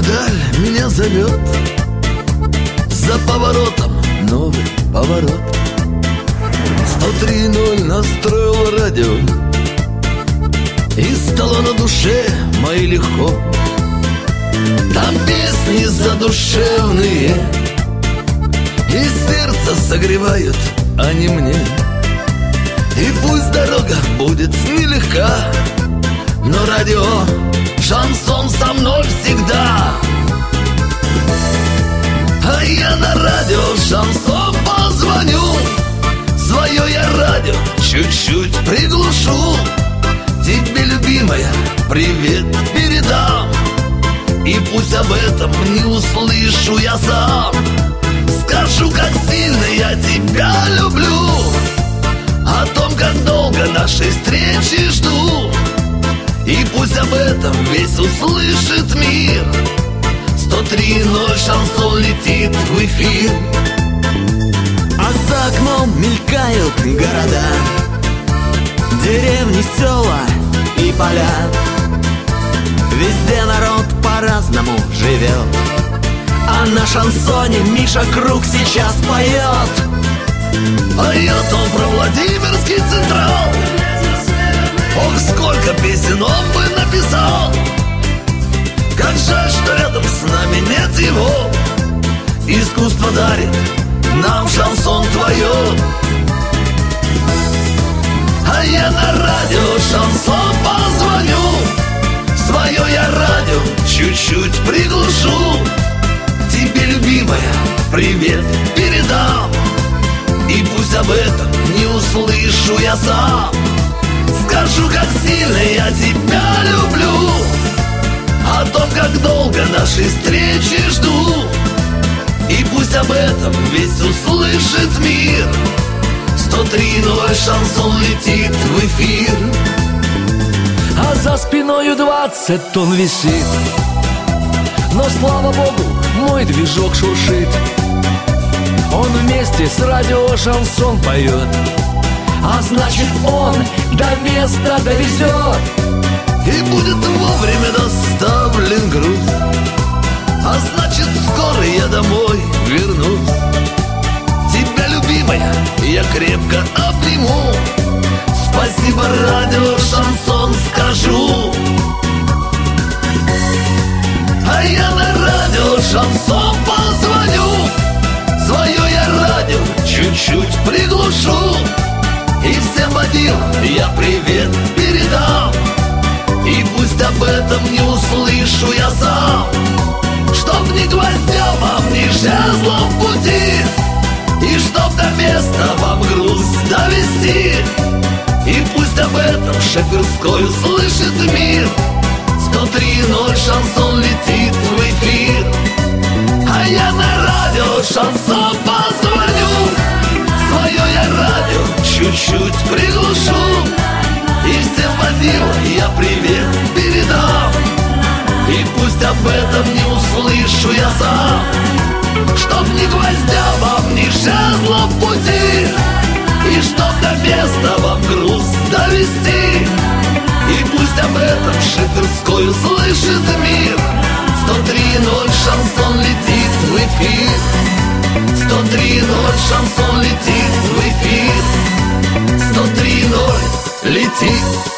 даль меня зовет. За поворотом новый поворот. 103.0 настроил радио, и стало на душе моей легко. Там песни задушевные, и сердце согревают они мне. И пусть дорога будет нелегка, но радио шансон со мной всегда. А я на радио шансон позвоню, свое я радио чуть-чуть приглушу. Тебе, любимая, привет передам, и пусть об этом не услышу я сам. Скажу, как сильно я тебя люблю, о том, как долго нашей встречи жду. И пусть об этом весь услышит мир. 103.0 шансон летит в эфир. А за окном мелькают города, деревни, села и поля. Везде народ по-разному живет, а на шансоне Миша Круг сейчас поет. А я-то про Владимирский Централ, ох, сколько песен он бы написал. Как жаль, что рядом с нами нет его. Искусство дарит нам шансон твое. А я на радио шансон позвоню, свое я радио чуть-чуть приглушу. Тебе, любимая, привет передам, и пусть об этом не услышу я сам. Скажу, как сильно я тебя люблю, о том, как долго нашей встречи жду. И пусть об этом весь услышит мир. 103.0 шансон летит в эфир. А за спиною 20 тонн висит, но, слава богу, мой движок шуршит. Он вместе с радио шансон поет, а значит, он до места довезет. И будет вовремя доставлен груз, а значит, скоро я домой вернусь. Тебя, любимая, я крепко обниму. Спасибо, радио шансон скажу. А я на радио шансон позвоню, свое я радио чуть-чуть приглушу. И всем водилам я привет передам, и пусть об этом не услышу я сам. Чтоб ни гвоздя вам, ни жезла в пути, и чтоб до места вам груз довести. И пусть об этом Шаферской услышит мир. 103.0 шансон летит в эфир. А я на радио шансон позвоню, свое я радио чуть-чуть приглушу. И всем водилам я привет передам, и пусть об этом не услышу я сам. Чтоб ни гвоздя вам, ни жезла в пути, и чтоб до места вам груз довести. И пусть об этом Шаферской услышит мир. 103.0 шансон летит в эфир. 103.0 шансон летит в эфир. 103.0 летит